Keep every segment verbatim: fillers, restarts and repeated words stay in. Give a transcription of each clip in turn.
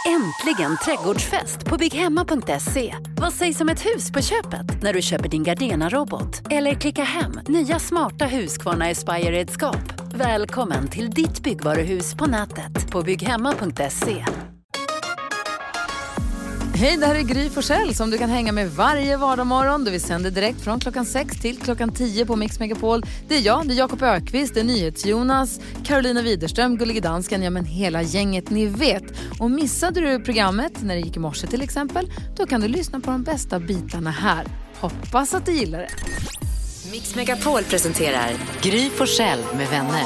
Äntligen trädgårdsfest på bygghemma punkt se. Vad sägs om ett hus på köpet när du köper din Gardena-robot? Eller klicka hem nya smarta Husqvarna Aspire-redskap. Välkommen till ditt byggvaruhus på nätet på bygghemma punkt se. Hej, det här är Gry Forssell som du kan hänga med varje vardagsmorgon. Då vi sänder direkt från klockan sex till klockan tio på Mix Megapol. Det är jag, det är Jakob Ökvist, det är NyhetsJonas, Carolina Widerström, Gullige Dansken, ja men hela gänget ni vet. Och missade du programmet när det gick i morse till exempel, då kan du lyssna på de bästa bitarna här. Hoppas att du gillar det. Mix Megapol presenterar Gry Forssell med vänner.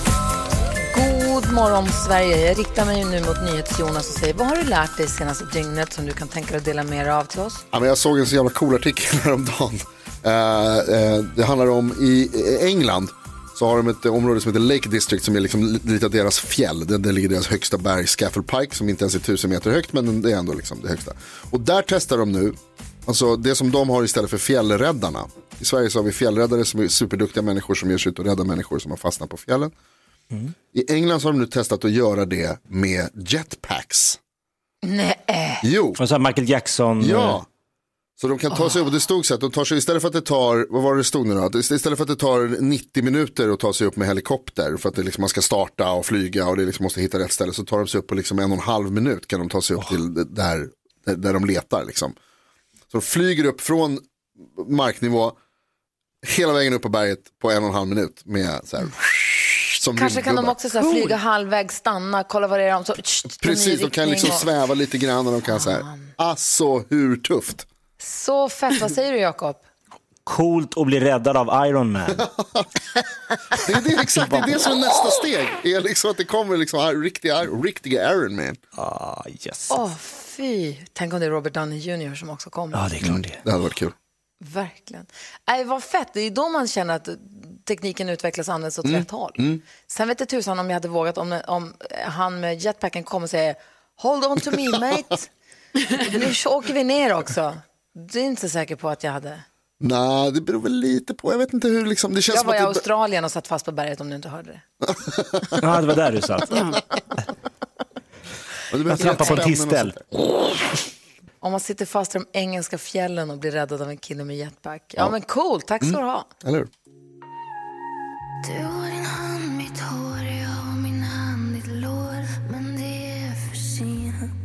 God morgon Sverige, jag riktar mig nu mot NyhetsJonas och säger, vad har du lärt dig senaste dygnet som du kan tänka dig att dela med dig av till oss? Ja, men jag såg en så jävla cool artikel häromdagen. Uh, uh, det handlar om i England så har de ett område som heter Lake District som är liksom lite av deras fjäll. Där, där ligger deras högsta berg, Scafell Pike, som inte ens är tusen meter högt, men det är ändå liksom det högsta. Och där testar de nu, alltså det som de har istället för fjällräddarna. I Sverige så har vi fjällräddare som är superduktiga människor som ger sig ut och räddar människor som har fastnat på fjällen. Mm. I England så har de nu testat att göra det med jetpacks. Nej. Jo. Och så Michael Jackson. Ja. Så de kan ta sig oh. upp, och det stod så att de tar sig, istället för att det tar, vad var det stod nu då? Istället för att det tar nittio minuter att ta sig upp med helikopter för att det liksom, man ska starta och flyga och det liksom måste hitta rätt ställe, så tar de sig upp på liksom en och en halv minut kan de ta sig upp oh. till där, där, där de letar liksom. Så de flyger upp från marknivå hela vägen upp på berget på en och en halv minut med så här. Som kanske kan de också så här, flyga halvvägs, stanna, kolla vad det är om så, tsch, precis, de kan liksom och... sväva lite grann och de kan så här, alltså hur tufft. Så fett, vad säger du Jakob? Coolt att bli räddad av Iron Man. det, är det, exakt, det är det som är nästa steg. Det är liksom att det kommer liksom riktiga, riktiga Iron Man. Ah, yes. Åh, oh, fy. Tänk om det är Robert Downey junior som också kommer. Ja, det är klart det. Det hade varit kul. Verkligen. Nej, vad fett. Det är då man känner att tekniken utvecklas och används åt mm. rätt håll. Mm. Sen vet jag tusan om jag hade vågat om, om han med jetpacken kommer och säger hold on to me mate. Nu åker vi ner också. Du är inte så säker på att jag hade. Nej, det beror väl lite på. Jag vet inte hur liksom, det känns. Jag var i det... Australien och satt fast på berget om du inte hörde det. Ja, det var där du satt. Ja. Jag trampade på en tistel. Om man sitter fast i de engelska fjällen och blir räddad av en kille med jetpack. Ja, ja men cool, tack ska du ha. Eller hur? Du har din hand, mitt hår, jag har min hand, ditt lår. Men det är för sent.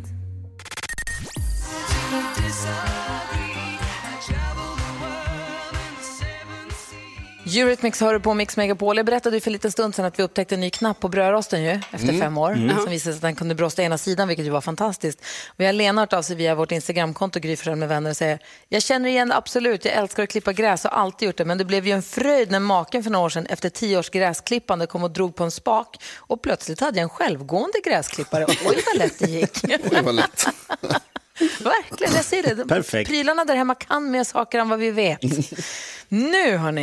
Eurythmics hör på Mix Megapol. Jag berättade ju för en liten stund sedan att vi upptäckte en ny knapp på brödrosten ju, efter mm. fem år. Mm. Som visade sig att den kunde brosta ena sidan, vilket ju var fantastiskt. Vi har Lena hört av sig via vårt Instagramkonto Gry Forssell med vänner och säger: jag känner igen absolut, jag älskar att klippa gräs och alltid gjort det. Men det blev ju en fröjd när maken för några år sedan efter tio års gräsklippande kom och drog på en spak. Och plötsligt hade jag en självgående gräsklippare. Oj vad lätt det gick. Oj vad lätt. Verkligen, jag säger det. Perfekt. Prylarna där hemma kan mer saker än vad vi vet. Nu hörni.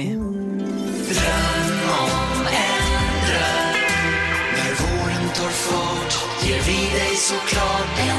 Dröm om en dröm. När våren tar fart ger vi dig såklart en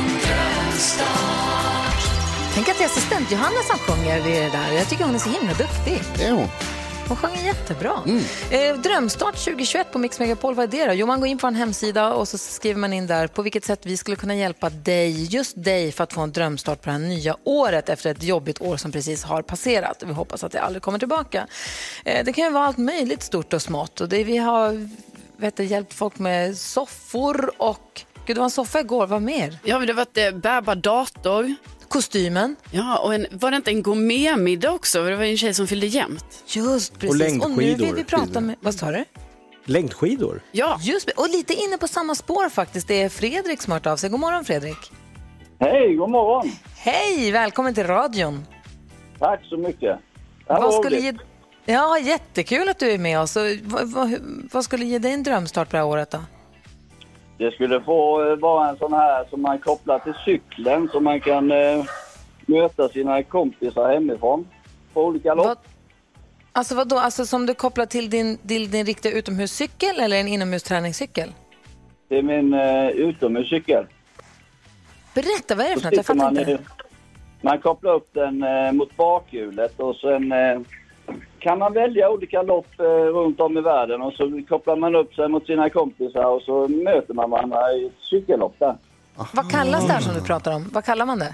drömstart. Tänk att det är assistent Johanna som sjunger det där. Jag tycker hon är så himla duktig. Ja. Hon sjunger jättebra. Mm. Eh, drömstart tjugohundratjugoett på Mix Megapol, vad är det då? Jo, man går in på en hemsida och så skriver man in där på vilket sätt vi skulle kunna hjälpa dig, just dig, för att få en drömstart på det här nya året efter ett jobbigt år som precis har passerat. Vi hoppas att det aldrig kommer tillbaka. Eh, det kan ju vara allt möjligt stort och smått. Och det, vi har vet du, hjälpt folk med soffor och... Gud, det var en soffa igår, vad mer? Ja, men det var ett bärbar dator. Kostymen. Ja, och en, var det inte en gourmetmiddag också? Det var en tjej som fyllde jämt. Just precis. Och längdskidor. Och nu vill vi prata med... Vad sa du? Längdskidor? Ja. Just, och lite inne på samma spår faktiskt. Det är Fredrik som har hört av sig. God morgon Fredrik. Hej, god morgon. Hej, välkommen till radion. Tack så mycket. Vad skulle ge... Ja, jättekul att du är med oss. Vad, vad, vad skulle ge dig en drömstart på det här året då? Det skulle få vara en sån här som man kopplar till cykeln, så man kan eh, möta sina kompisar hemifrån på olika lopp. Vad, alltså vad då? Alltså som du kopplar till din, till din riktiga utomhuscykel eller en inomhusträningscykel? Det är min eh, utomhuscykel. Berätta, vad är det för något? Jag fattar man, inte. Man kopplar upp den eh, mot bakhjulet och sen... Eh, kan man välja olika lopp eh, runt om i världen och så kopplar man upp sig mot sina kompisar och så möter man varandra i ett cykellopp där. Aha. Vad kallas det här som du pratar om? Vad kallar man det?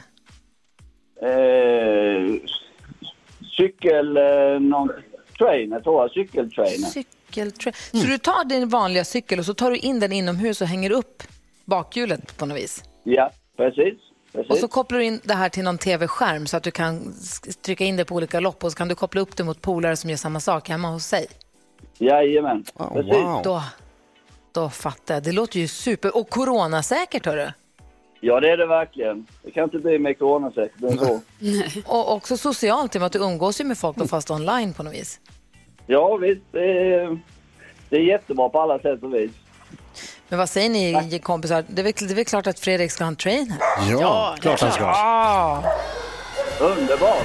Eh, cykel... Eh, någon trainer, tror jag. Cykeltrainer. Cykeltrainer. Så du tar din vanliga cykel och så tar du in den inomhus och hänger upp bakhjulet på något vis? Ja, precis. precis. Och så kopplar du in det här till någon tv-skärm så att du kan trycka in det på olika lopp och så kan du koppla upp det mot polare som gör samma sak hemma hos sig. Jajamän, Oh, precis. wow. Då, då fattar jag. Det låter ju super. Och coronasäkert, hörru. Ja, det är det verkligen. Det kan inte bli mer coronasäkert än så. Och också socialt, i och med att du umgås ju med folk då fast online på något vis. Ja, visst. Det är, det är jättebra på alla sätt och vis. Men vad säger ni, kompisar? Det är, väl, det är väl klart att Fredrik ska ha en trainer. Ja, Ja, Klart han ska. Ja. Underbart!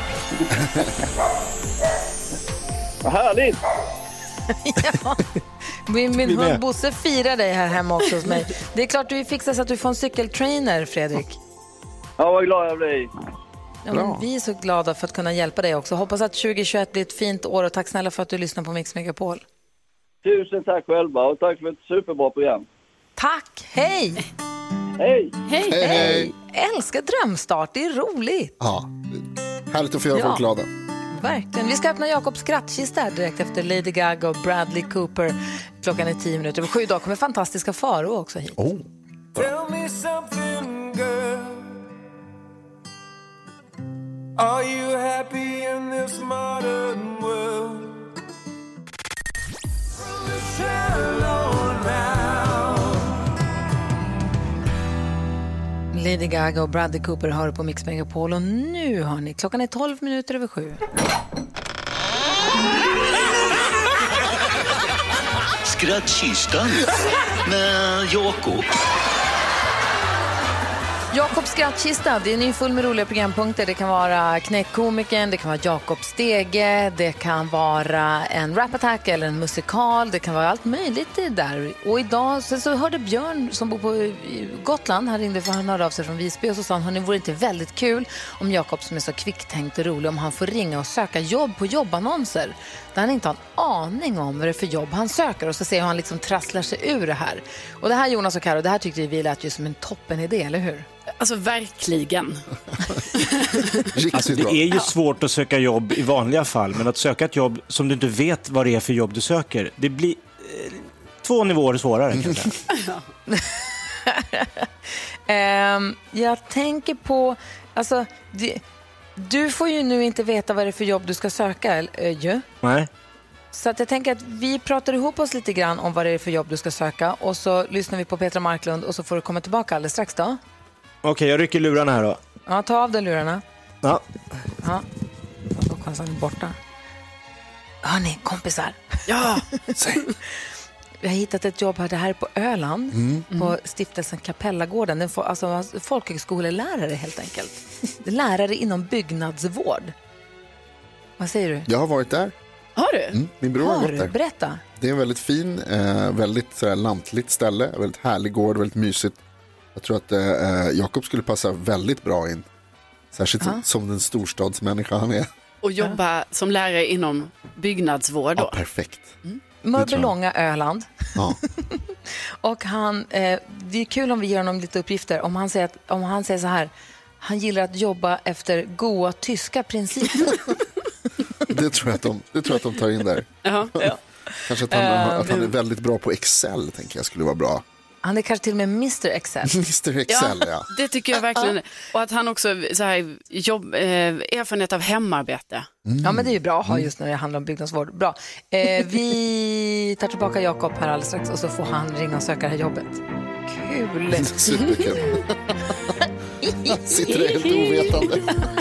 Vad härligt! Ja. Min, min Vi med. hund Bosse firar dig här hemma också hos mig. Det är klart du fixar så att du får en cykeltrainer, Fredrik. Ja, vad glad jag blir. Ja, men vi är så glada för att kunna hjälpa dig också. Hoppas att tjugohundratjugoett blir ett fint år och tack snälla för att du lyssnar på Mix Megapol. Tusen tack själva och tack för ett superbra program. Tack, hej! Hej! Hej! Hej, hej. Älskar drömstart, det är roligt. Ja, härligt att få göra Ja. folk glada. Verkligen. Vi ska öppna Jakobs skrattkista här direkt efter Lady Gaga och Bradley Cooper. Klockan är tio minuter över sju. Idag kommer fantastiska Faro också hit. Oh. Tell me something, girl. Are you happy in this modern world? Lady Gaga och Bradley Cooper hör på Mix Megapol och nu har ni, klockan är tolv minuter över sju. Skrattkistan med Jakob. Jakobs skrattkista, det är ny full med roliga programpunkter. Det kan vara Knäckkomikern, det kan vara Jakob Stege, det kan vara en rapattack eller en musikal. Det kan vara allt möjligt det där. Och idag så, så hörde Björn som bor på Gotland, han ringde för han hörde av sig från Visby och så sa han, hörni, vore inte väldigt kul om Jakob som är så kvicktänkt och rolig, om han får ringa och söka jobb på jobbannonser där han inte har en aning om vad det är för jobb han söker och så ser hur han liksom trasslar sig ur det här. Och det här, Jonas och Karo, det här tyckte vi lät ju som en toppen idé, eller hur? Alltså verkligen. Alltså, det är ju svårt att söka jobb i vanliga fall, men att söka ett jobb som du inte vet vad det är för jobb du söker, det blir eh, två nivåer svårare kan jag säga. um, jag tänker på, alltså, det, du får ju nu inte veta vad det är för jobb du ska söka, äh, ju. Nej. Så att jag tänker att vi pratar ihop oss lite grann om vad det är för jobb du ska söka och så lyssnar vi på Petra Marklund och så får du komma tillbaka alldeles strax då. Okej, okay, jag rycker lurarna här då. Ja, ta av dig lurarna. Ja. Ja, då kan han borta. Hörni, kompisar. Ja, Säg. Vi har hittat ett jobb här, det här är på Öland, Mm. på stiftelsen Kapellagården. Den får, alltså folkhögskolelärare helt enkelt. Lärare inom byggnadsvård. Vad säger du? Jag har varit där. har du? Mm. Min bror har Har gått du? där. Berätta. Det är en väldigt fin, eh, väldigt sådär, lantligt ställe. Väldigt härlig gård, väldigt mysigt. Jag tror att eh, Jakob skulle passa väldigt bra in. Särskilt Ja. som, som den storstadsmänniska han är. Och jobba som lärare inom byggnadsvård då. Ja, perfekt. Mörbelånga Öland. Ja. Och han, eh, det är kul om vi ger honom lite uppgifter. Om han säger, att, om han säger så här, han gillar att jobba efter goda tyska principer. Det tror jag att de, det tror jag att de tar in där. Ja, ja. Kanske att han, att han är väldigt bra på Excel, tänker jag skulle vara bra. Han är kanske till och med mister Excel. mister Excel, ja. Det tycker jag verkligen. Och att han också så här, jobb, eh, erfarenhet av hemarbete. Mm. Ja, men det är ju bra att ha just när det handlar om byggnadsvård. Bra. Eh, vi tar tillbaka Jakob här alldeles strax och så får han ringa och söka det här jobbet. Kul! Superkul. Sitter där helt ovetande.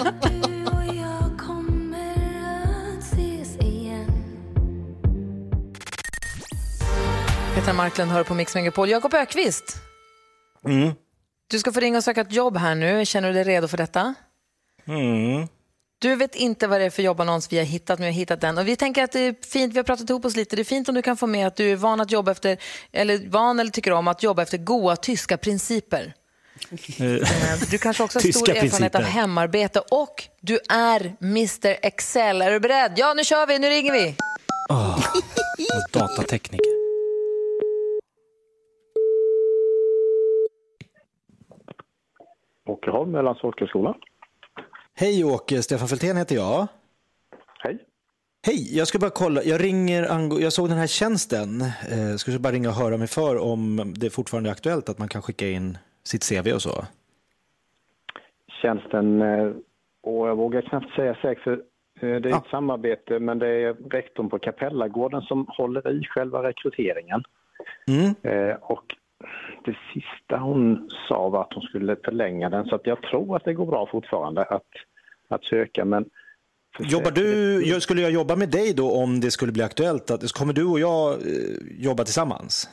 Petra Marklund hör på Mix Megapol. Jakob Ökvist. Mm. Du ska få ringa och söka ett jobb här nu. Känner du dig redo för detta? Mm. Du vet inte vad det är för jobbannons vi har hittat, men vi har hittat den. Och vi tänker att det är fint, vi har pratat ihop oss lite. Det är fint om du kan få med att du är van att jobba efter, eller van eller tycker om att jobba efter goda tyska principer. Du kanske också har Tyska stor erfarenhet principer. av hemarbete och du är mister Excel. Är du beredd? Ja, nu kör vi, nu ringer vi. Oh, datatekniker. Åkerholm, Ölands folkhögskola. Hej Åke, Stefan Fältén heter jag. Hej. Hej, jag ska bara kolla. Jag ringer angå- jag såg den här tjänsten. Eh, ska bara ringa och höra mig för om det fortfarande är aktuellt att man kan skicka in sitt C V och så. Tjänsten, och jag vågar knappt säga säkert för det är ja. ett samarbete, men det är rektorn på Kapellagården som håller i själva rekryteringen. Mm. Eh, och det sista hon sa var att hon skulle förlänga den, så att jag tror att det går bra fortfarande att, att söka. Men jobbar du, jag skulle jag jobba med dig då om det skulle bli aktuellt? Att, kommer du och jag eh, jobba tillsammans?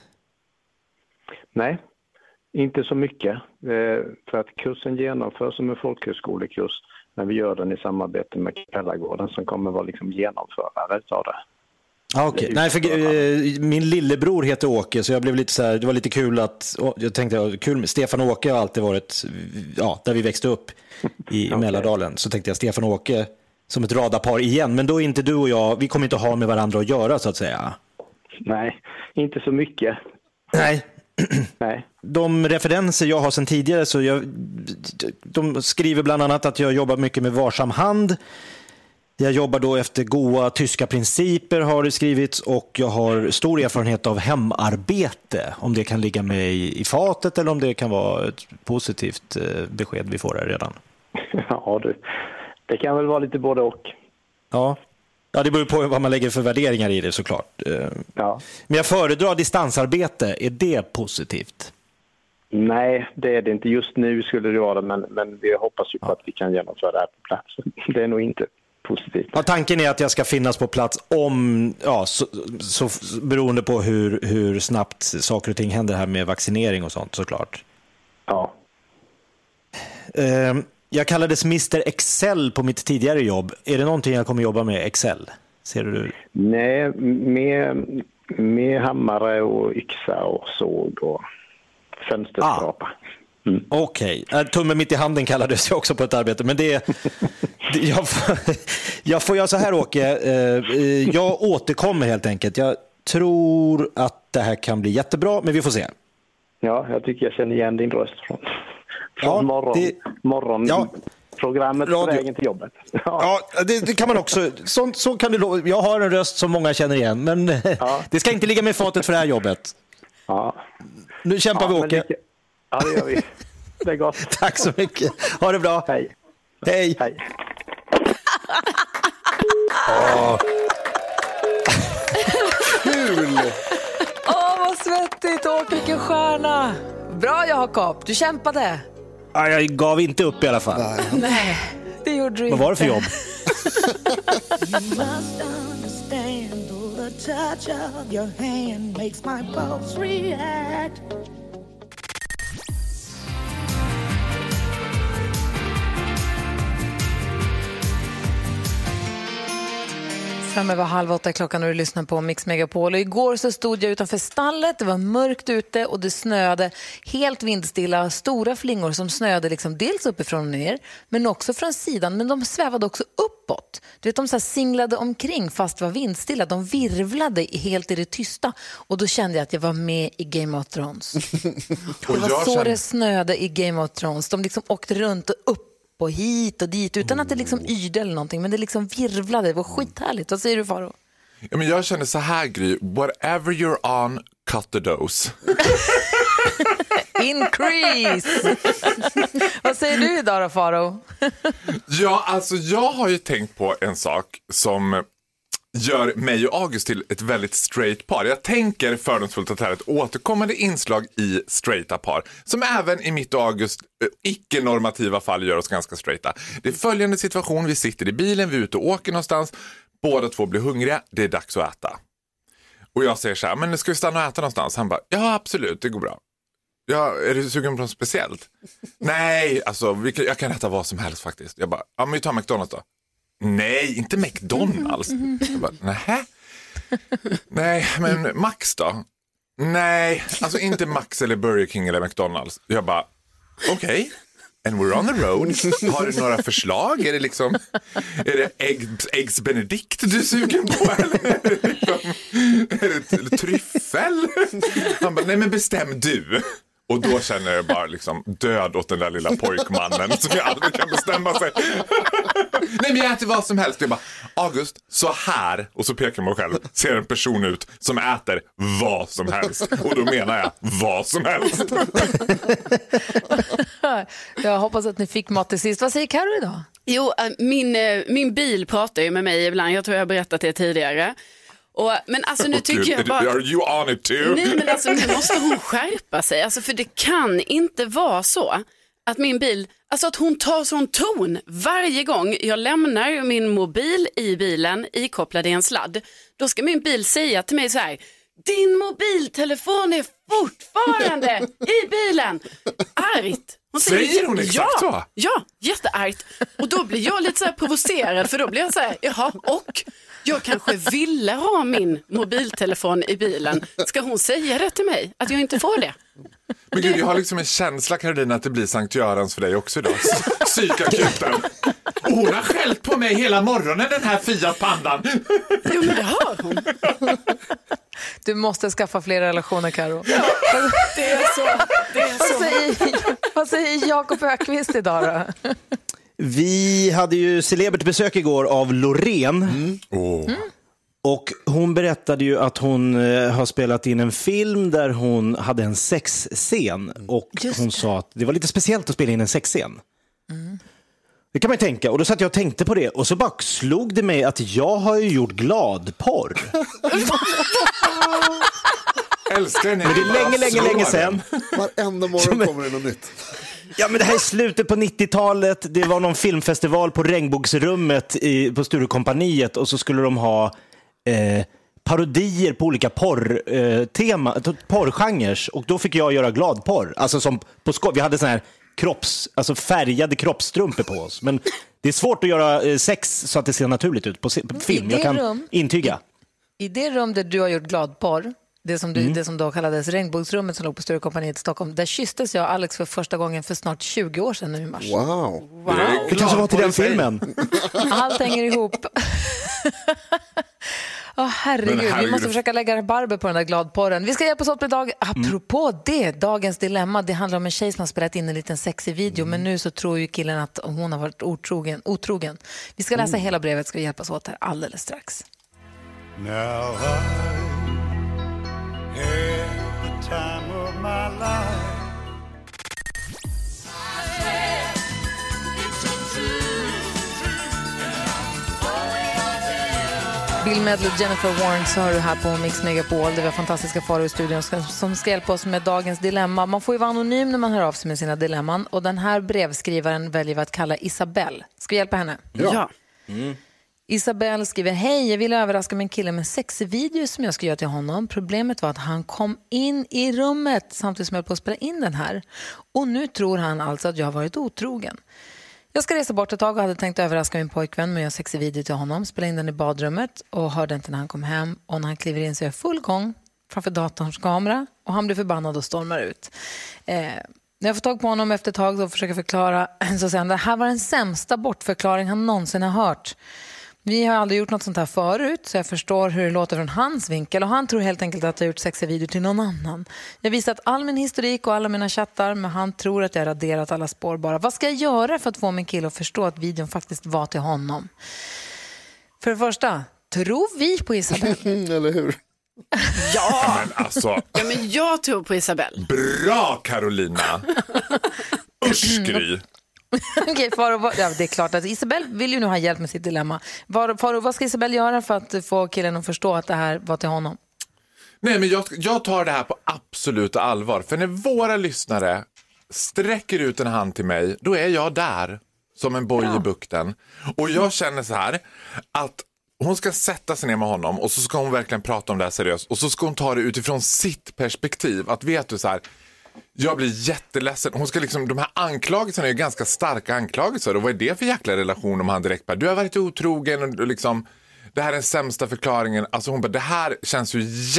Nej, inte så mycket. Eh, för att kursen genomförs som en folkhögskolekurs, men vi gör den i samarbete med Kapellagården som kommer vara liksom genomförare av det. Ah, okej. Okay. Nej, för eh, min lillebror heter Åke, så jag blev lite så här, det var lite kul att, oh, jag tänkte kul med Stefan och Åke har alltid varit, ja, där vi växte upp i, okay. i Mälardalen, så tänkte jag Stefan och Åke som ett radarpar igen, men då är inte du och jag, vi kommer inte ha med varandra att göra så att säga. Nej, inte så mycket. Nej. Nej. De referenser jag har sedan tidigare, så jag, de skriver bland annat att jag jobbar mycket med varsam hand. Jag jobbar då efter goda tyska principer har det skrivits, och jag har stor erfarenhet av hemarbete. Om det kan ligga med i, i fatet eller om det kan vara ett positivt eh, besked vi får här redan. Ja, du. Det kan väl vara lite både och. Ja. Ja, det beror på vad man lägger för värderingar i det såklart. Ja. Men jag föredrar distansarbete. Är det positivt? Nej, det är det inte. Just nu skulle det vara det, men, men vi hoppas ju på att vi kan genomföra det här på plats. Det är nog inte positivt. Ja, tanken är att jag ska finnas på plats om, ja, så, så, beroende på hur, hur snabbt saker och ting händer här med vaccinering och sånt såklart. Ja. Eh, jag kallades mister Excel på mitt tidigare jobb. Är det någonting jag kommer jobba med, Excel? Ser du? Nej, med, med hammare och yxa och såg och fönsterskrapa. Ah. Mm. Okej, okay. Tummen mitt i handen kallades jag också på ett arbete, men det, det jag, får, jag får göra så här, Åke. Jag återkommer helt enkelt. Jag tror att det här kan bli jättebra, men vi får se. Ja, jag tycker jag känner igen din röst från, från ja, morgon, det, morgonprogrammet ja, på vägen till jobbet. Ja, ja det, det kan man också. Så, så kan du, jag har en röst som många känner igen, men ja. Det ska inte ligga med fatet för det här jobbet. Ja. Nu kämpar ja, vi, Åke. Lika, ja, det gör vi. Det är gott. Tack så mycket. Ha det bra. Hej. Hej. Hej. Åh. Kul! Åh, vad svettigt. Åke, vilken stjärna. Bra, Jakob. Du kämpade. Ja, jag gav inte upp i alla fall. Nej, Nej det gjorde du inte. Vad var det för jobb? You must understand the touch of your hand makes my pulse react. Fram över halv åtta klockan när du lyssnar på Mix Megapol. Och igår så stod jag utanför stallet, det var mörkt ute och det snöade helt vindstilla. Stora flingor som snöade liksom dels uppifrån och ner, men också från sidan. Men de svävade också uppåt. Du vet, de så här singlade omkring fast det var vindstilla. De virvlade helt i det tysta. Och då kände jag att jag var med i Game of Thrones. Det var så det snöade i Game of Thrones. De liksom åkte runt och upp och hit och dit utan att det liksom yrde eller någonting, men det liksom virvlade. Det var skithärligt. Vad säger du, Faro? Ja, men jag känner så här, Gry. Whatever you're on, cut the dose. Increase! Vad säger du idag då, Faro? Ja, alltså jag har ju tänkt på en sak som gör mig och August till ett väldigt straight par. Jag tänker fördomsfullt att det här är ett återkommande inslag i straighta par, som även i mitt och August icke-normativa fall gör oss ganska straighta. Det är följande situation: vi sitter i bilen, vi är ute och åker någonstans, båda två blir hungriga, det är dags att äta. Och jag säger så här: men ska vi stanna och äta någonstans? Han bara, ja absolut, det går bra. Ja, är du sugen på något speciellt? Nej, alltså vi, jag kan äta vad som helst faktiskt. Jag bara, ja men vi tar McDonald's då. Nej, inte McDonald's. Jag bara, nähä? Nej, men Max då? Nej, alltså inte Max eller Burger King eller McDonald's. Jag bara, okej. Okay. And we're on the road. Har du några förslag? Är det liksom, är det eggs, eggs benedict du är sugen på? Eller är det, liksom, är det tryffel? Han bara, nej men bestäm du. Och då känner jag bara liksom död åt den där lilla pojkmannen som jag aldrig kan bestämma sig. Nej, men jag äter vad som helst. Jag bara, August, så här, och så pekar man själv, ser en person ut som äter vad som helst. Och då menar jag vad som helst. Jag hoppas att ni fick mat till sist. Vad säger Karo idag? Jo, min, min bil pratar ju med mig ibland. Jag tror jag har berättat det tidigare. Och, men alltså nu tycker jag bara... Are you on it too? Nej, men alltså nu måste hon skärpa sig. Alltså, för det kan inte vara så att min bil... Alltså att hon tar sån ton varje gång jag lämnar min mobil i bilen ikopplad i en sladd. Då ska min bil säga till mig så här: din mobiltelefon är fortfarande i bilen. Argt. Hon säger, säger hon exakt ja, så? Ja, jätteargt. Och då blir jag lite så här provocerad, för då blir jag så här, jaha, och jag kanske ville ha min mobiltelefon i bilen. Ska hon säga det till mig, att jag inte får det? Men gud, jag har liksom en känsla, Carolina, att det blir Sankt Görans för dig också idag. Psykakuten. Och hon har skällt på mig hela morgonen, den här Fiat Pandan. Jo, men det har hon. Du måste skaffa fler relationer, Karo. Ja, det är så. Det är vad, så. säger, vad säger Jakob Ökvist idag då? Vi hade ju celebert besök igår av Loreen. Mm. Oh. Mm. Och hon berättade ju att hon eh, har spelat in en film där hon hade en sexscen. Och Just hon det. sa att det var lite speciellt att spela in en sexscen. Mm. Det kan man ju tänka. Och då satt jag och tänkte på det. Och så bara slog det mig att jag har ju gjort gladporr. Älskar ni? Men det är länge, länge, länge sedan. Varenda morgon kommer det något nytt. Ja, men det här är slutet på nittiotalet. Det var någon filmfestival på Regnbågsrummet i, på Sturecompagniet. Och så skulle de ha eh, parodier på olika porr, eh, tema, porrgenres. Och då fick jag göra gladporr. Alltså som på skoj. Vi hade sån här kropps, alltså färgade kroppstrumpor på oss. Men det är svårt att göra eh, sex så att det ser naturligt ut på, på film. Jag kan rum, intyga. I, I det rum där du har gjort gladporr, det som, du, Mm. det som då kallades Regnbågsrummet som låg på Sturecompagniet i Stockholm, där kysstes jag och Alex för första gången för snart tjugo år sedan nu i mars. Wow. wow. Det kanske var till den filmen. Allt hänger ihop. Åh, oh, herregud. herregud, vi måste försöka lägga rabarber på den där gladporren. Vi ska hjälpas åt med dag. Apropå mm. det, dagens dilemma. Det handlar om en tjej som har spelat in en liten sexig video. Mm. Men nu så tror ju killen att hon har varit otrogen. otrogen. Vi ska läsa mm. hela brevet, ska vi hjälpas åt här alldeles strax. Now I had the time of my life. Bill Medley och Jennifer Warren så har du här på Mix Megapol. Det var fantastiska faror i studion som ska hjälpa oss med dagens dilemma. Man får ju vara anonym när man hör av sig med sina dilemman. Och den här brevskrivaren väljer vi att kalla Isabelle. Ska vi hjälpa henne? Ja. Mm. Isabelle skriver: hej, jag vill överraska min kille med en sexig video som jag ska göra till honom. Problemet var att han kom in i rummet samtidigt som jag höll på att spela in den här. Och nu tror han alltså att jag har varit otrogen. Jag ska resa bort ett tag och hade tänkt överraska min pojkvän med att göra en sexig video till honom. Spela in den i badrummet och hörde inte när han kom hem. Och när han kliver in så är jag full gång framför datorns kamera. Och han blir förbannad och stormar ut. Eh, när jag får tag på honom efter ett tag och försöker förklara så säger han: det här var den sämsta bortförklaring han någonsin har hört. Vi har aldrig gjort något sånt här förut, så jag förstår hur det låter från hans vinkel. Och han tror helt enkelt att jag har gjort sexiga videor till någon annan. Jag har visat all min historik och alla mina chattar, men han tror att jag har raderat alla spår bara. Vad ska jag göra för att få min kille att förstå att videon faktiskt var till honom? För det första, tror vi på Isabelle? Eller hur? Ja, men alltså. Ja, men jag tror på Isabelle. Bra, Carolina. Usch, Gry. Okej, Faro, ja, det är klart att Isabelle vill ju nu ha hjälp med sitt dilemma. Faro, vad ska Isabelle göra för att få killen att förstå att det här var till honom? Nej, men jag, jag tar det här på absolut allvar. För när våra lyssnare sträcker ut en hand till mig, då är jag där som en boj i bukten. Och jag känner så här att hon ska sätta sig ner med honom och så ska hon verkligen prata om det här seriöst. Och så ska hon ta det utifrån sitt perspektiv. Att vet du så här, jag blir jätteledsen. Hon ska liksom, de här anklagelserna är ju ganska starka anklagelser. Och vad är det för jäkla relation om han direkt bara, du har varit otrogen och liksom, det här är den sämsta förklaringen. Alltså hon bara, det här känns ju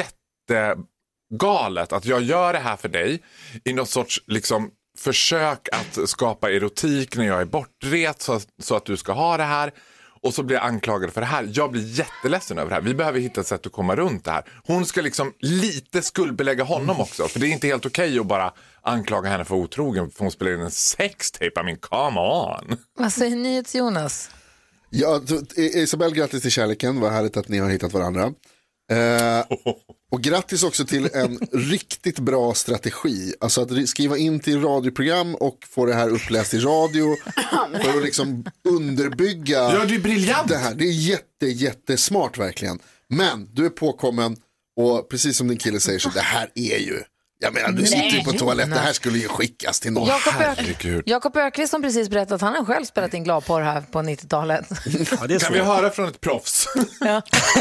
jättegalet att jag gör det här för dig i något sorts liksom försök att skapa erotik när jag är bortrest så, så att du ska ha det här. och så blir jag anklagad för det här. Jag blir jätteledsen över det här. Vi behöver hitta ett sätt att komma runt det här. Hon ska liksom lite skuldbelägga honom också. För det är inte helt okej okay att bara anklaga henne för otrogen. För hon spelar in en sextape. I mean, come on. Vad säger ni till Jonas? Ja, Isabel, grattis till kärleken. Vad härligt att ni har hittat varandra. Eh, och grattis också till en riktigt bra strategi. Alltså att skriva in till radioprogram och få det här uppläst i radio för att liksom underbygga. Ja, det är briljant. Det här. Det är jätte, jättesmart verkligen. Men du är påkommen och precis som din kille säger så det här är ju, jag menar du sitter ju på toaletten, det här skulle ju skickas till någon. Jakob, Ök- Jakob Ökvist som precis berättat att han har själv spelat in gladporr här på nittiotalet. Ja, det kan vi höra från ett proffs? Ja.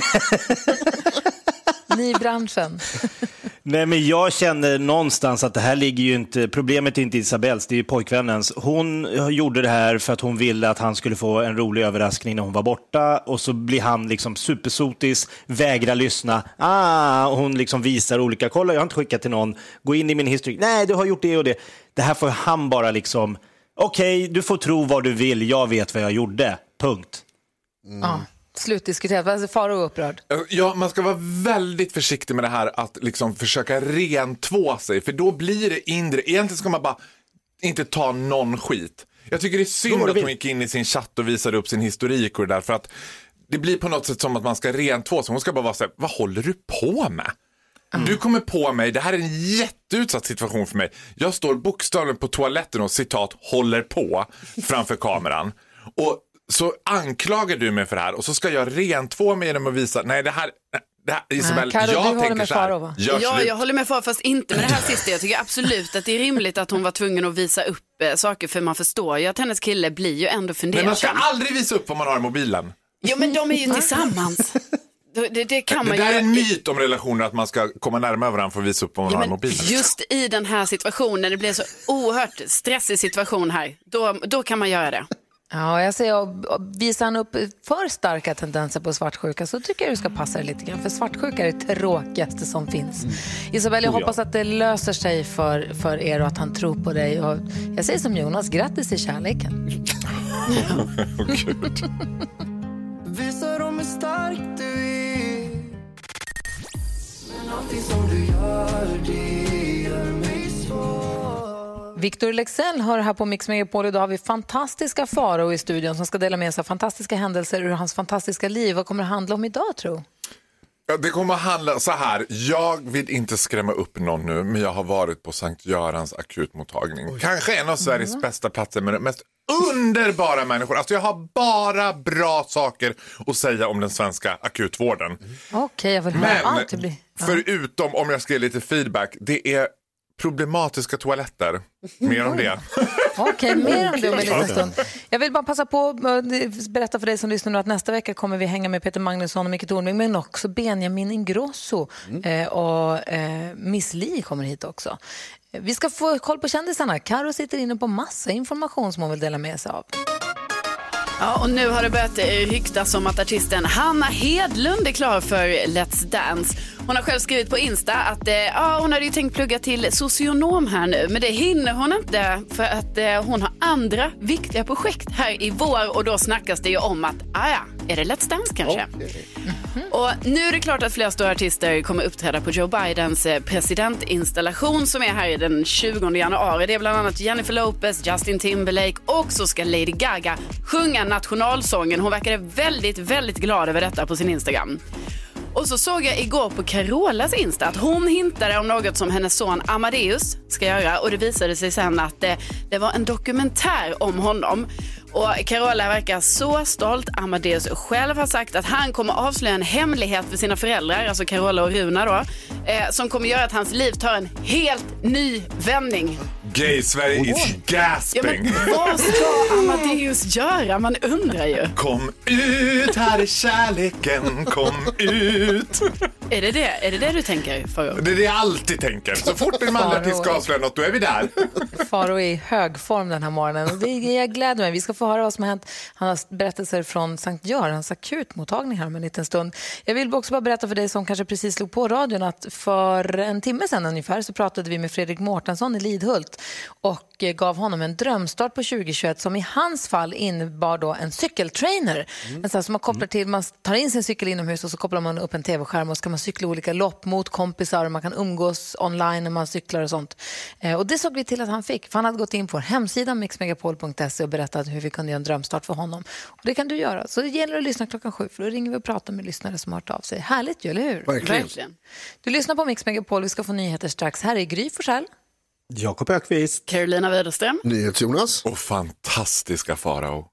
Ni i branschen. Nej, men jag känner någonstans att det här ligger ju inte, problemet är inte Isabels, det är ju pojkvännens. Hon gjorde det här för att hon ville att han skulle få en rolig överraskning när hon var borta, och så blir han liksom supersotis, vägrar lyssna. Ah, och hon liksom visar olika, kolla jag har inte skickat till någon, gå in i min historik, nej du har gjort det och det. Det här får han bara liksom, okej okay, du får tro vad du vill, jag vet vad jag gjorde, punkt. Mm. Ja. Slutdiskuterat, vad är Faro upprörd? Ja, man ska vara väldigt försiktig med det här att liksom försöka rentvå sig, för då blir det inre. Egentligen ska man bara inte ta någon skit. Jag tycker det är synd att hon gick in i sin chatt och visade upp sin historik och det där, för att det blir på något sätt som att man ska rentvå sig. Hon ska bara vara så här, vad håller du på med? Mm. Du kommer på mig, det här är en jätteutsatt situation för mig. Jag står bokstavligen på toaletten och citat håller på framför kameran. Och så anklagar du mig för det här och så ska jag rentvå mig genom att visa, nej det här, det här Isabel, Karo, jag tänker så här, ja, jag håller med Faro, fast inte med det här sista. Jag tycker absolut att det är rimligt att hon var tvungen att visa upp eh, saker, för man förstår ju att hennes kille blir ju ändå fundersam. Men man ska aldrig visa upp vad man har i mobilen. Jo, men de är ju tillsammans. Det, det, kan man det där ju... är en myt om relationer, att man ska komma närmare varandra för att visa upp vad man ja, har i mobilen. Just i den här situationen, det blir så oerhört stressig situation här, då, då kan man göra det. Ja, jag säger, visar han upp för starka tendenser på svartsjuka så tycker jag du ska passa dig lite grann. För svartsjuka är det tråkigaste som finns. Mm. Isabel, jag oh, ja. hoppas att det löser sig för, för er och att han tror på dig. Och jag säger som Jonas, grattis i kärleken. Åh, Gud. Visa dem hur stark du är. Men allting som du gör, det gör mig svår. Victor Lexell har här på Mix Megapol. Idag har vi fantastiska Faro i studion som ska dela med sig av fantastiska händelser ur hans fantastiska liv. Vad kommer det handla om idag, tror? Ja, det kommer att handla så här. Jag vill inte skrämma upp någon nu, men jag har varit på Sankt Görans akutmottagning. Oj. Kanske en av Sveriges mm. bästa platser med de mest underbara människor. Alltså jag har bara bra saker att säga om den svenska akutvården. Mm. Okej, okay, jag vill höra allt. Det blir... ja. Förutom om jag ska ge lite feedback, det är problematiska toaletter. Mer om det. Okej, okay, mer om det om en liten stund. Jag vill bara passa på att berätta för dig som lyssnar nu att nästa vecka kommer vi hänga med Peter Magnusson och Micke Tornving, men också Benjamin Ingrosso mm. eh, och eh, Miss Li kommer hit också. Vi ska få koll på kändisarna. Karo sitter inne på massa information som hon vill dela med sig av. Ja, och nu har det börjat ryktas om att artisten Hanna Hedlund är klar för Let's Dance. Hon har själv skrivit på Insta att eh, ja, hon hade ju tänkt plugga till socionom här nu, men det hinner hon inte för att eh, hon har andra viktiga projekt här i vår, och då snackas det ju om att ah ja, är det Let's Dance kanske? Okay. Mm-hmm. Och nu är det klart att flera stora artister kommer uppträda på Joe Bidens eh, presidentinstallation som är här den tjugonde januari. Det är bland annat Jennifer Lopez, Justin Timberlake, och så ska Lady Gaga sjunga nationalsången. Hon verkade väldigt, väldigt glad över detta på sin Instagram. Och så såg jag igår på Carolas Insta att hon hintade om något som hennes son Amadeus ska göra, och det visade sig sen att det, det var en dokumentär om honom. Och Carola verkar så stolt. Amadeus själv har sagt att han kommer avslöja en hemlighet för sina föräldrar, alltså Carola och Runa då, eh, som kommer göra att hans liv tar en helt ny vändning. Gay-Sverige oh. is gasping. Ja, men vad ska Amadeus göra? Man undrar ju. Kom ut, här är kärleken, kom ut. Är det det, är det, det du tänker, Faro? Det är det jag alltid tänker. Så fort en manlig artist ska avslöja något, då är vi där. Faro är i hög form den här morgonen, och det är, jag gläder mig. Vi ska få höra vad som har hänt. Han har berättelser från Sankt Görans akutmottagning här om en liten stund. Jag vill också bara berätta för dig som kanske precis slog på radion att för en timme sedan ungefär så pratade vi med Fredrik Mårtensson i Lidhult. Och och eh, gav honom en drömstart på tjugohundratjugoett som i hans fall innebar då en cykeltrainer. Mm. En sån här som man kopplar till, man tar in sin cykel inomhus och så kopplar man upp en tv-skärm och så kan man cykla olika lopp mot kompisar och man kan umgås online när man cyklar och sånt. Eh, och det såg vi till att han fick, för han hade gått in på hemsidan mix megapol punkt se och berättat hur vi kunde göra en drömstart för honom. Och det kan du göra, så det gäller att lyssna klockan sju, för då ringer vi och pratar med lyssnare som har hört av sig. Härligt ju, eller hur? Verkligen. Verkligen. Du lyssnar på Mix Megapol, vi ska få nyheter strax. Här är Gry Forssell. Jakob Ökvist. Carolina Widerström. NyhetsJonas. Och fantastiska Farao.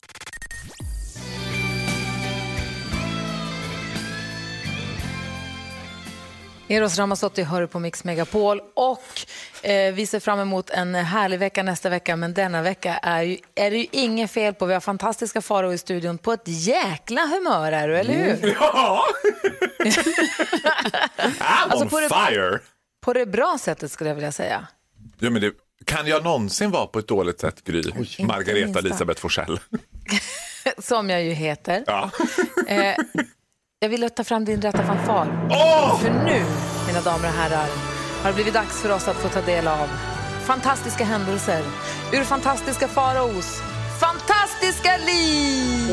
Eros Ramazzotti hör på Mix Megapol och eh, vi ser fram emot en härlig vecka nästa vecka, men denna vecka är, ju, är det ju inget fel på. Vi har fantastiska Farao i studion på ett jäkla humör, är du, eller hur? Mm, ja! I'm alltså on på det, fire! På det bra sättet skulle jag vilja säga. Ja, men det, kan jag någonsin vara på ett dåligt sätt, Gry? Oj, Margareta Elisabeth Forssell. Som jag ju heter. Ja. eh, jag vill ta fram din rätta fanfar. Oh! För nu, mina damer och herrar, har det blivit dags för oss att få ta del av fantastiska händelser ur fantastiska Faraos fantastiska liv.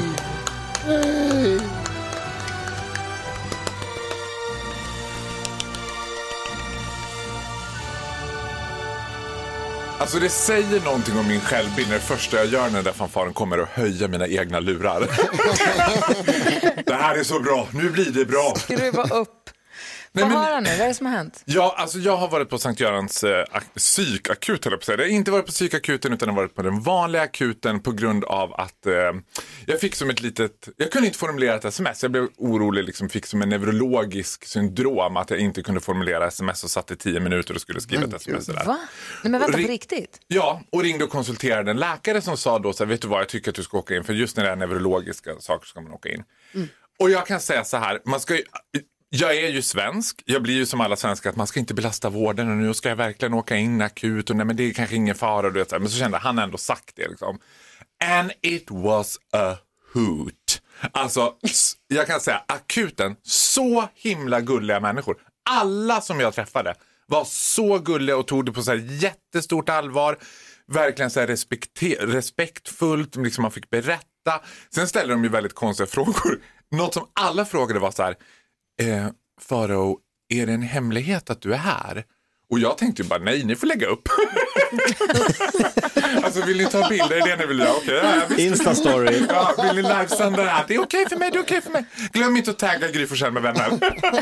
Alltså det säger någonting om min självbild när det första jag gör när den fanfaren kommer att höja mina egna lurar. Det här är så bra, nu blir det bra. Skruva upp. Få höra nu, vad är det som har hänt? Ja, alltså jag har varit på Sankt Görans eh, psykakut, höll jag på att säga. Jag har inte varit på psykakuten utan jag har varit på den vanliga akuten på grund av att eh, jag fick som ett litet, jag kunde inte formulera ett sms. Jag blev orolig, liksom fick som en neurologisk syndrom att jag inte kunde formulera sms och satt i tio minuter och skulle skriva ett sms där. Va? Nej, men vänta, ring- på riktigt? Ja, och ringde och konsulterade en läkare som sa då så här, vet du vad, jag tycker att du ska åka in, för just när det är neurologiska saker ska man åka in. Mm. Och jag kan säga så här, man ska ju, jag är ju svensk, jag blir ju som alla svenskar att man ska inte belasta vården och nu ska jag verkligen åka in akut och nej men det är kanske ingen fara, du vet, men så kände han ändå sagt det liksom. And it was a hoot. Alltså, jag kan säga akuten, så himla gulliga människor. Alla som jag träffade var så gulliga och tog det på så här jättestort allvar. Verkligen så här respekte- respektfullt, liksom man fick berätta. Sen ställde de ju väldigt konstiga frågor. Något som alla frågade var så här, eh, Farao, är det en hemlighet att du är här? Och jag tänkte ju bara, nej, ni får lägga upp. Alltså, vill ni ta bilder? Är det ni vill göra? Okay, ja, Insta-story. Ja, vill ni livesända det här? Det är okej okay för mig, det är okej okay för mig. Glöm inte att tagga Gry Forssell med vänner.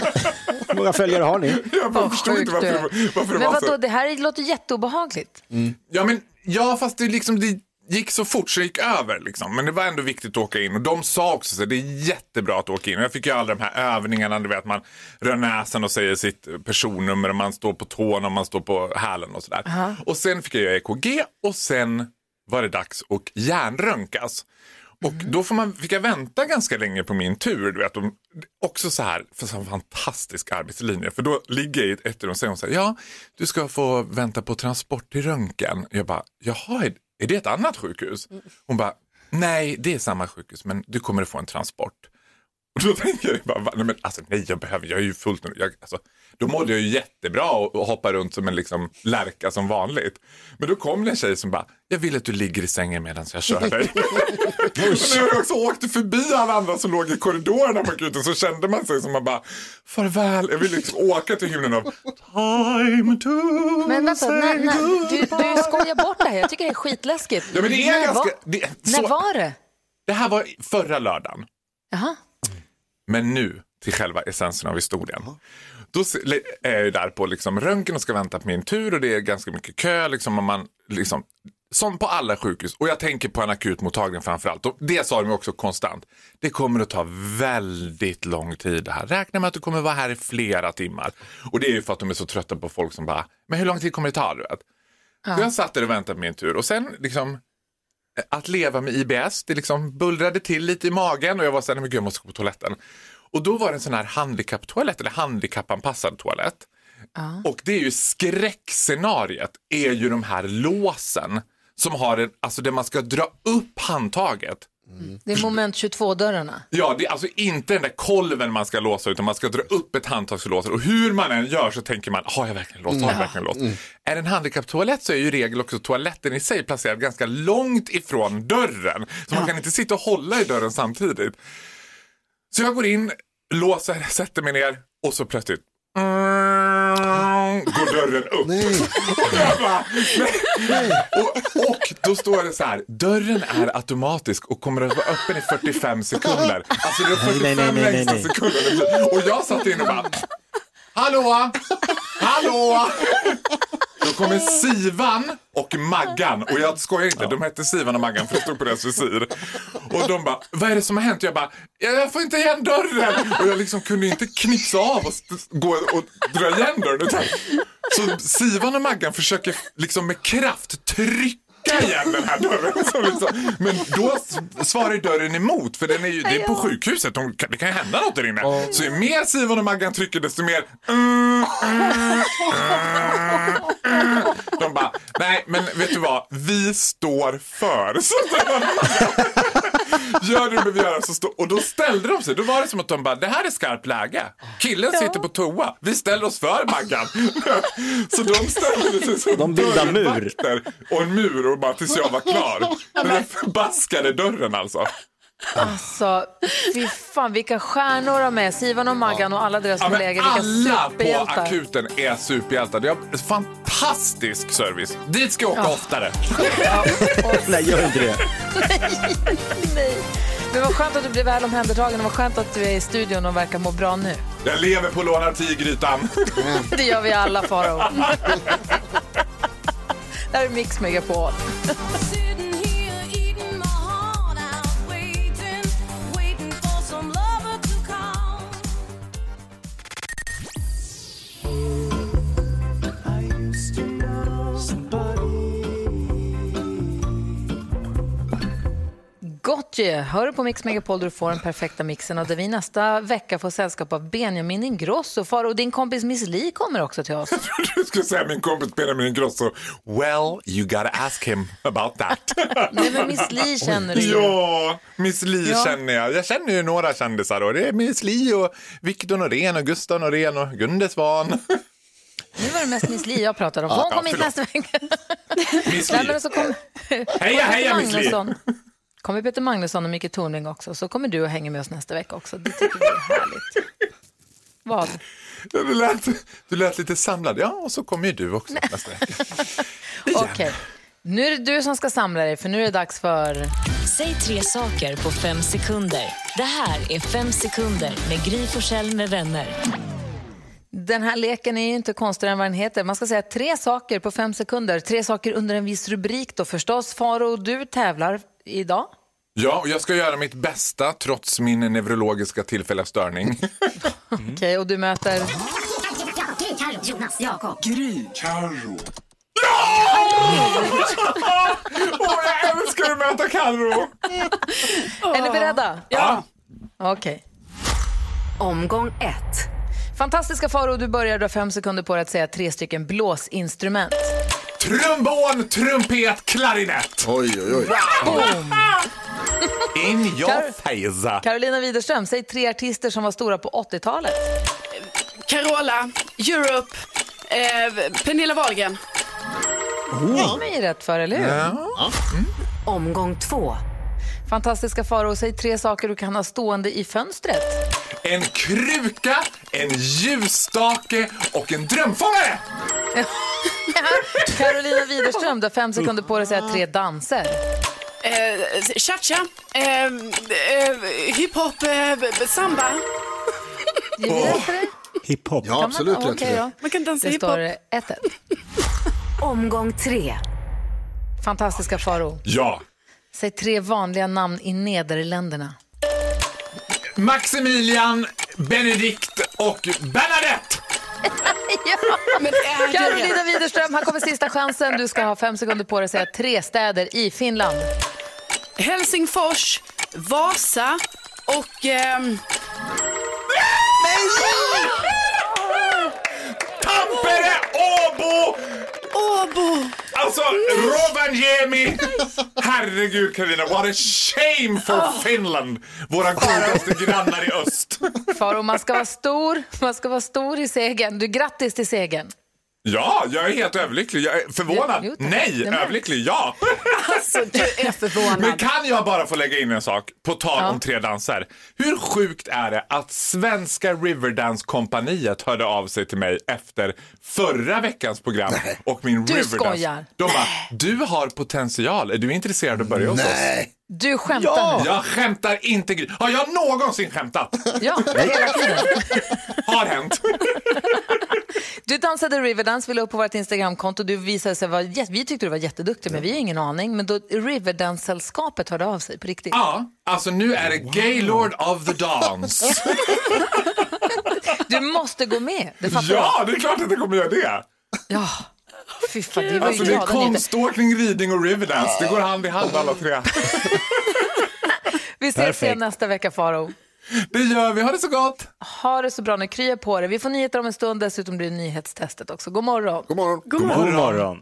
Hur många följare har ni? Jag bara förstår inte varför, varför det men var så. vadå, det här låter jätteobehagligt. Mm. Ja, men ja, fast det liksom... Det, gick så fort så gick över liksom. Men det var ändå viktigt att åka in. Och de sa också så det är jättebra att åka in. Och jag fick ju alla de här övningarna. Du vet, man rör näsan och säger sitt personnummer. Och man står på tån och man står på hälen och sådär. Uh-huh. Och sen fick jag göra E K G. Och sen var det dags att hjärnröntgas. Och mm. då får man, fick jag vänta ganska länge på min tur. Du vet, och också så här, för en fantastisk arbetslinje. För då ligger jag i ett efter och säger så här, ja, du ska få vänta på transport till röntgen. Jag bara, jaha, är Är det ett annat sjukhus? Hon bara, nej det är samma sjukhus men du kommer att få en transport. Och då tänker jag bara, nej men alltså nej jag behöver, jag är ju fullt nu. Jag, alltså, då mådde jag ju jättebra och, och hoppa runt som en liksom lärka som vanligt. Men då kom det en tjej som bara, jag vill att du ligger i sängen medan jag kör dig. Och när jag också åkte förbi alla andra som låg i korridorerna på akuten så kände man sig som man bara, farväl, jag vill liksom åka till himlen av time to men vänta, när, när, du, du skojar bort det här, jag tycker det är skitläskigt. Ja, men det är när ganska, var, det är när så, var det? Det här var förra lördagen. Jaha. Men nu till själva essensen av historien. Då är jag ju där på liksom röntgen och ska vänta på min tur och det är ganska mycket kö liksom, och man, liksom, som på alla sjukhus. Och jag tänker på en akutmottagning framförallt. Och det sa de också konstant. Det kommer att ta väldigt lång tid det här. Räkna med att du kommer vara här i flera timmar. Och det är ju för att de är så trötta på folk som bara, men hur lång tid kommer det ta? Du vet? Ja. Så jag satt där och väntade på min tur. Och sen liksom, att leva med I B S, det liksom bullrade till lite i magen. Och jag var så här, men gud, jag måste gå på toaletten. Och då var det en sån här handikapptoalett eller handikappanpassad toalett. Uh. Och det är ju skräckscenariet är ju de här låsen som har en, alltså där man ska dra upp handtaget Mm. Det är moment tjugotvå-dörrarna. Ja, det är alltså inte den där kolven man ska låsa, utan man ska dra upp ett handtag och låsa. Och hur man än gör så tänker man, har jag verkligen låst? Har jag verkligen låst? Mm. Är det en handikapptoalett så är ju i regel också toaletten i sig placerad ganska långt ifrån dörren. Så ja. man kan inte sitta och hålla i dörren samtidigt. Så jag går in, låser, sätter mig ner och så plötsligt Mm, går dörren upp. Nej. bara, nej. Nej. Och, och då står det så här: dörren är automatisk och kommer att vara öppen i fyrtiofem sekunder. Alltså det är fyrtiofem nej, nej, nej, nej, sekunder. Och jag satt in och bara hallå, hallå. Då kommer Sivan och Maggan. Och jag skojar inte, de hette Sivan och Maggan för det stod på deras visir. Och de bara, vad är det som har hänt? Jag bara, jag får inte igen dörren. Och jag liksom kunde inte knipsa av och gå och dra igen dörren. Så Sivan och Maggan försöker liksom med kraft trycka igen den här dörren. Så liksom. Men då svarar dörren emot, för den är ju, det är på sjukhuset, de, det kan ju hända något där inne. Oh. Så ju mer Sivan och Maggan trycker, desto mer mm, mm, mm. De bara, nej men vet du vad, vi står för. Så gör det du behöver göra så stå. Och då ställde de sig, då var det som att de bara, det här är skarpt läge. Killen ja. sitter på toa, vi ställer oss för Maggan. Så de ställde sig som de bildar mur. Och en mur och bara tills jag var klar. Den där förbaskade dörren alltså. Alltså, fy fan, vilka stjärnor de är. Sivan och Maggan och alla deras ja, kollegor. Alla på akuten är superhjältar. Det är fantastisk service. Dit ska jag åka ja. oftare. Ja, och... Nej, gör inte det. nej, nej. Men vad skönt att du blev väl omhändertagen. Och vad skönt att du är i studion och verkar må bra nu. Jag lever på lånar tigrytan. Det gör vi alla, Faro. Där är Mix Megapol. Gotje, hör du på Mix Megapol där du får den perfekta mixen och där vi nästa vecka får sällskap av Benjamin Ingrosso. Far, och din kompis Miss Li kommer också till oss. Du skulle säga min kompis Benjamin Ingrosso. Well, you gotta ask him about that. Nej, men Miss Li känner du ju. Ja, Miss Li ja. känner jag. Jag känner ju några kändisar då. Det är Miss Li och Victor Norén och Gustav Norén och Gunde Svan. Nu var det mest Miss Li jag pratade om. Hon ja, kommer hit nästa vecka. Miss Li. Nej, så kom... Heja, heja Miss Li. Kommer Peter Magnusson och Micke Tornving också. Så kommer du och hänga med oss nästa vecka också. Det tycker vi är härligt. Vad? Ja, du, lät, du lät lite samlad. Ja, och så kommer ju du också Nej. nästa vecka. Okej. Okay. Nu är det du som ska samla dig. För nu är det dags för... Säg tre saker på fem sekunder. Det här är fem sekunder med Gry Forssell med vänner. Den här leken är ju inte konstigare än vad den heter. Man ska säga tre saker på fem sekunder. Tre saker under en viss rubrik då förstås. Faro, du tävlar idag. Ja, och jag ska göra mitt bästa trots min neurologiska tillfälliga störning. Mm. Okej, okay, och du möter... Gry, Carro, Jonas, Jakob. Gry, Carro. Ja! Åh, jag älskar att möta Carro. Är ni beredda? Ja. Okej. Okay. Omgång ett. Fantastiska Faro, du börjar då fem sekunder på att säga tre stycken blåsinstrument. Trombon, trumpet, klarinett. Oj, oj, oj. Boom. In your Kar- face. Carolina Widerström, säg tre artister som var stora på åttiotalet. Carola, Europe, eh, Pernilla Wahlgren. Oh. Det är rätt för, eller hur? Ja. Mm. Omgång två. Fantastiska Faro, säg tre saker du kan ha stående i fönstret. En kruka, en ljusstake och en drömfångare. Carolina Widerström, du har fem sekunder på dig att säga tre danser. Eh, cha-cha, eh, eh, hiphop, eh, samba. Ger vi rätt för det? Hiphop. Ja, absolut rätt okay, ja. Man kan dansa det hiphop. står ett ett. Omgång tre. Fantastiska Faro. Ja. Säg tre vanliga namn i Nederländerna. Maximilian, Benedikt och Bernadette. Ja. Men Carolina Widerström, här kommer sista chansen. Du ska ha fem sekunder på dig att säga tre städer i Finland. Helsingfors, Vasa och... Ehm... Tampere, Åbo. Åbo. Alltså, Rovaniemi! Herregud, Carolina, what a shame for oh. Finland! Våra godaste grannar i öst. Faro, man ska vara stor, man ska vara stor i segern. Du, grattis till segern. Ja, jag är helt överlycklig. Jag är förvånad. Jo, Nej, ja, överlycklig, ja. Alltså, du är förvånad. Men kan jag bara få lägga in en sak på tal ja. om tre danser? Hur sjukt är det att svenska Riverdance-kompaniet hörde av sig till mig efter förra veckans program Nej. och min du Riverdance. Skojar. De bara, du har potential. Är du intresserad av att börja hos oss? Nej. Du skämtar ja. nu. Jag skämtar inte. Har jag någonsin skämtat? Ja, hela tiden. Har hänt. Du dansade Riverdance, vi la upp på vårt Instagramkonto. Du visade sig vara, vi tyckte du var jätteduktig, men vi har ingen aning. Men då Riverdance-sällskapet hörde av sig på riktigt. Ja, alltså nu är det Gaylord of the Dance. Du måste gå med. Det ja, det är klart att jag kommer göra det. Ja, fy fan, det var alltså ju det är konståkning, ridning och Riverdance. Det går hand i hand alla tre. Vi ses igen nästa vecka, Faro. Det gör vi, ha det så gott. Ha det så bra, nu kryar på det. Vi får nyheter om en stund, dessutom blir det nyhetstestet också. God morgon. God morgon. God morgon. God morgon.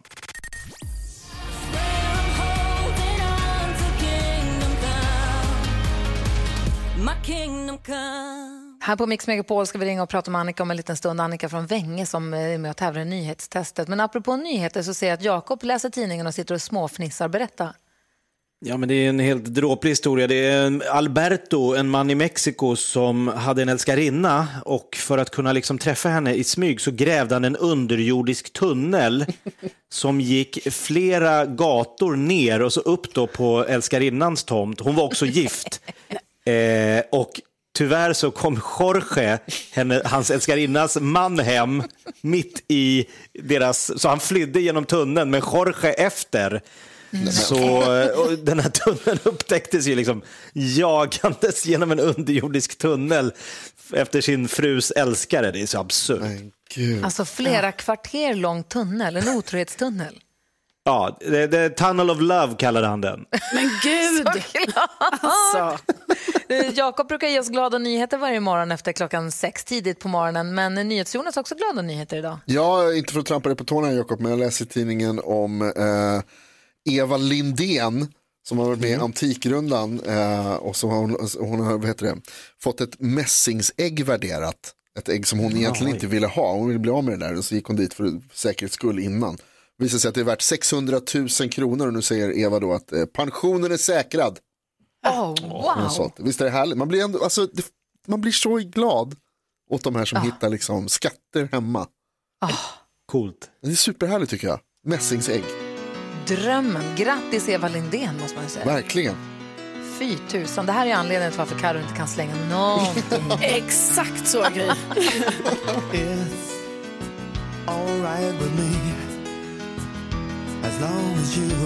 Här på Mix Megapol ska vi ringa och prata med Annika om en liten stund. Annika från Vänge som är med och tävlar i nyhetstestet. Men apropå nyheter så ser jag att Jakob läser tidningen och sitter och småfnissar. Berätta. Ja, men det är en helt dråplig historia. Det är Alberto, en man i Mexiko som hade en älskarinna, och för att kunna liksom träffa henne i smyg så grävde han en underjordisk tunnel som gick flera gator ner och så upp då på älskarinnans tomt. Hon var också gift. Eh, och tyvärr så kom Jorge, henne, hans älskarinnas man, hem mitt i deras... Så han flydde genom tunneln, men Jorge efter... Mm. Så och den här tunneln upptäcktes ju liksom jagandes genom en underjordisk tunnel efter sin frus älskare. Det är så absurt. Alltså flera kvarter lång tunnel, en otrohetstunnel. Ja, det, det, Tunnel of Love kallade han den. Men gud! Alltså. Jakob brukar ge oss glada nyheter varje morgon efter klockan sex tidigt på morgonen. Men NyhetsJonas har också glada nyheter idag. Ja, inte för att trampa dig på tårna, Jakob, men jag läser i tidningen om... Eh, Eva Lindén som har varit med i Antikrundan eh, och så har hon, hon har vad heter det, fått ett mässingsägg värderat. Ett ägg som hon ja, egentligen oj. inte ville ha. Hon ville bli av med det där och så gick hon dit för säkerhets skull innan. Det visar sig att det är värt sexhundratusen kronor och nu säger Eva då att eh, pensionen är säkrad. Oh, wow. Visst är det härligt? Man blir, ändå, alltså, det, man blir så glad åt de här som oh. hittar liksom skatter hemma. Oh. Coolt. Det är superhärligt tycker jag. Mässingsägg. Drömmen. Grattis Eva Lindén måste man ju säga. Verkligen. Fy tusan. Det här är anledningen till varför Karo inte kan slänga någonting. Exakt så, Gry. It's all right with me as long as you.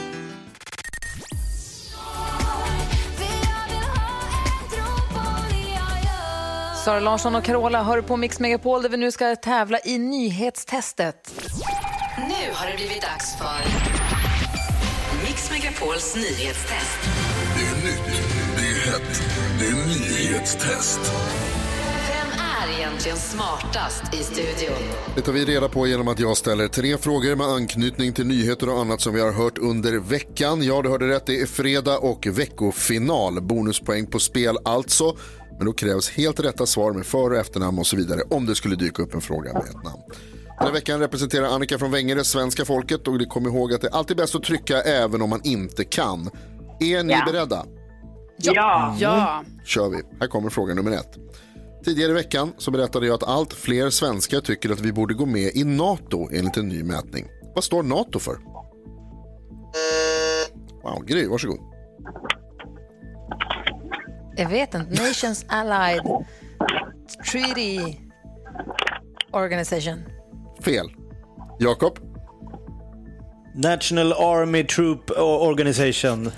Sara Larsson och Carola hör på Mix Megapol där vi nu ska tävla i nyhetstestet. Nu har det blivit dags för Mix Megapols nyhetstest. Det är nytt, det är hett, det är nyhetstest. Vem är egentligen smartast i studion? Det tar vi reda på genom att jag ställer tre frågor med anknytning till nyheter och annat som vi har hört under veckan. Ja, du hörde rätt, det är fredag och veckofinal. Bonuspoäng på spel alltså. Men då krävs helt rätta svar med för- och efternamn och så vidare om det skulle dyka upp en fråga med ett namn. Den här veckan representerar Annika från Vänge svenska folket och det kommer ihåg att det alltid är bäst att trycka även om man inte kan. Är ni ja. beredda? Ja. Mm. ja. Kör vi. Här kommer fråga nummer ett. Tidigare i veckan så berättade jag att allt fler svenskar tycker att vi borde gå med i NATO enligt en ny mätning. Vad står NATO för? Wow, Gry, varsågod. Jag vet inte. Nations Allied Treaty Organization. Fel. Jakob? National Army Troop Organization.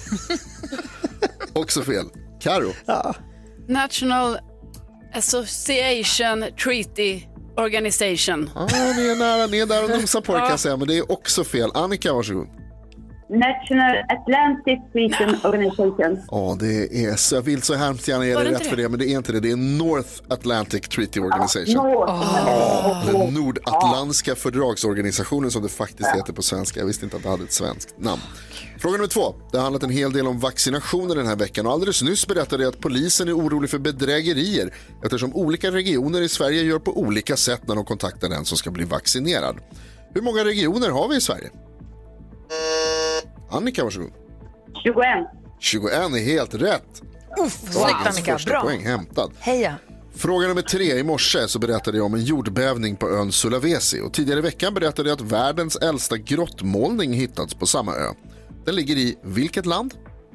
Också fel. Karo? Ja. National Association Treaty Organization. Ja, ah, ni är nära, ni är där och nosar på det kan jag säga, men det är också fel. Annika, varsågod. National Atlantic Treaty Organization. Ja, det är så. Jag vill så hemskt gärna ge dig rätt för det, men det är inte det. Det är North Atlantic Treaty Organization. Oh. Den nordatlantiska fördragsorganisationen som det faktiskt heter på svenska. Jag visste inte att det hade ett svenskt namn. Fråga nummer två. Det har handlat en hel del om vaccinationer den här veckan. Och alldeles nyss berättade jag att polisen är orolig för bedrägerier eftersom olika regioner i Sverige gör på olika sätt när de kontaktar den som ska bli vaccinerad. Hur många regioner har vi i Sverige? Annika, varsågod. tjugoett. tjugoett är helt rätt. Uff, snyggt Annika, första bra. poäng hämtad. Heja. Fråga nummer tre. I morse så berättade jag om en jordbävning på ön Sulawesi. Och tidigare i veckan berättade jag att världens äldsta grottmålning hittats på samma ö. Den ligger i vilket land?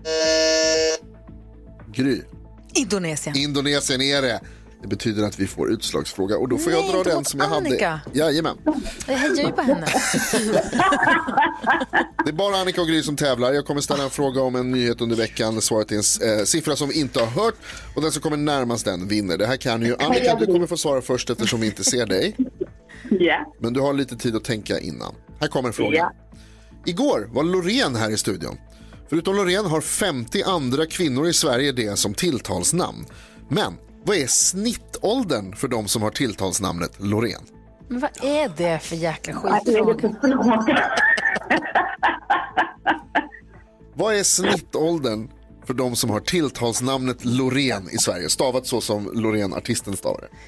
Gry. Indonesien. Indonesien är det. Det betyder att vi får utslagsfråga. Och då får Nej, jag dra den som jag Annika. hade. Jajamän. Jag hejar ju på henne. Det är bara Annika och Gry som tävlar. Jag kommer ställa en fråga om en nyhet under veckan. Svaret är en eh, siffra som vi inte har hört. Och den som kommer närmast den vinner. Det här kan ju Annika, du kommer få svara först eftersom vi inte ser dig. Ja. Men du har lite tid att tänka innan. Här kommer frågan. Ja. Igår var Loreen här i studion. Förutom Loreen har femtio andra kvinnor i Sverige det som tilltalsnamn. Men vad är snittåldern för de som har tilltalsnamnet Loreen? Men vad är det för jäkla skitfråga? Vad är snittåldern för de som har tilltalsnamnet Loreen i Sverige? Stavat så som Loreen, artisten, stavar det.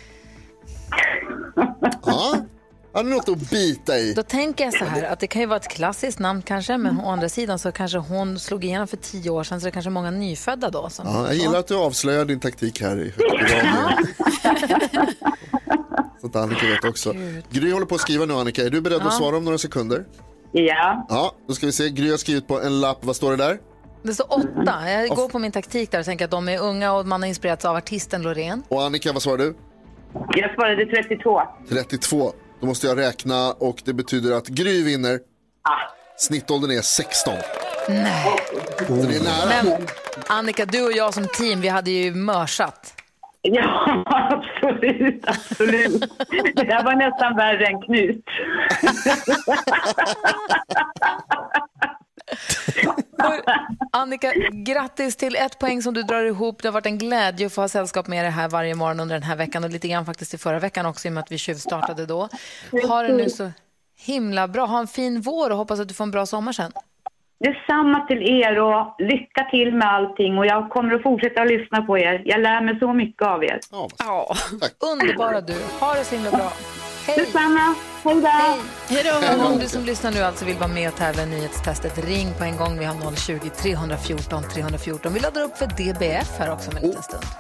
Ja, har du något att bita i? Då tänker jag så här, att det kan ju vara ett klassiskt namn kanske, men å andra sidan så kanske hon slog igenom för tio år sedan, så det är kanske många nyfödda då. Som Ja, jag gillar att du avslöjar din taktik här i högt. Så att Annika vet också. Gry håller på att skriva nu, Annika. Är du beredd Ja. att svara om några sekunder? Ja. Ja, då ska vi se. Gry har skrivit på en lapp. Vad står det där? Det står åtta. Jag går på min taktik där och tänker att de är unga och man har inspirerats av artisten Loreen. Och Annika, vad svarar du? Jag svarade trettiotvå. trettiotvå. Då måste jag räkna och det betyder att Gry vinner. Snittåldern är sexton. Nej. Så det är nära. Men Annika, du och jag som team, vi hade ju mörsat. Ja, absolut, absolut. Det där var nästan värre än Knut. Annika, grattis till ett poäng som du drar ihop. Det har varit en glädje att få ha sällskap med dig här varje morgon under den här veckan och lite grann faktiskt i förra veckan också i och med att vi tjuvstartade då. Ha det nu så himla bra. Ha en fin vår och hoppas att du får en bra sommar sen. Detsamma till er och lycka till med allting och jag kommer att fortsätta att lyssna på er. Jag lär mig så mycket av er. Ja, underbara du. Ha det så himla bra. Hej. Detsamma. Hej då. Hej då. Om du som lyssnar nu alltså vill vara med och tävla i nyhetstestet, ring på en gång. Vi har noll tjugo, tre fjorton, tre fjorton. Vi laddar upp för D B F här också med en liten stund.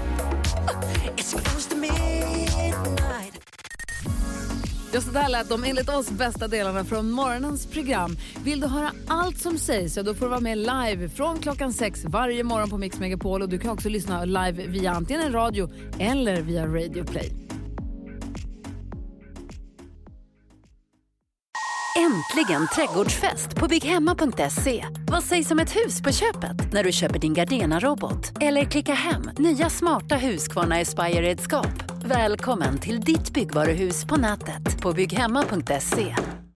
Ja, så där lät de enligt oss bästa delarna från morgonens program. Vill du höra allt som sägs så då får du vara med live från klockan sex varje morgon på Mix Megapol. Och du kan också lyssna live via antingen en radio eller via Radio Play. Äntligen trädgårdsfest på bygghemma punkt se. Vad sägs om ett hus på köpet när du köper din Gardena-robot? Eller klicka hem nya smarta Husqvarna Aspire-redskap. Välkommen till ditt byggvaruhus på nätet på bygghemma punkt se.